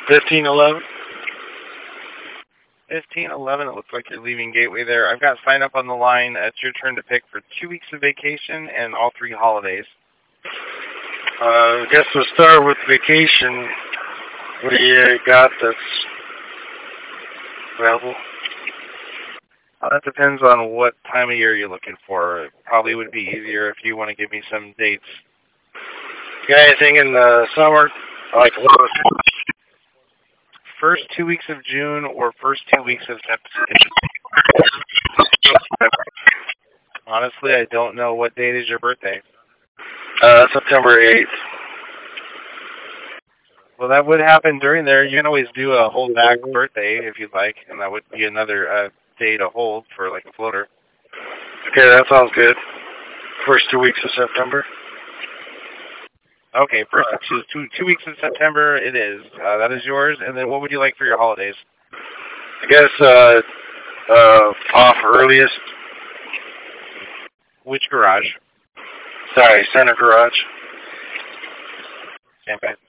1511. 1511, it looks like you're leaving Gateway there. I've got sign up on the line. It's your turn to pick for 2 weeks of vacation and all 3 holidays. I guess we'll start with vacation. What do you got that's available? That depends on what time of year you're looking for. It probably would be easier if you want to give me some dates. Got anything in the summer? Like First 2 weeks of June or first 2 weeks of September? Honestly, I don't know. What date is your birthday? September 8th. Well, that would happen during there. You can always do a hold back birthday if you'd like, and that would be another day to hold for like a floater. Okay, that sounds good. First 2 weeks of September. Okay, first 2 weeks of September it is. That is yours. And then what would you like for your holidays? I guess off earliest. Which garage? Sorry, center garage. Okay.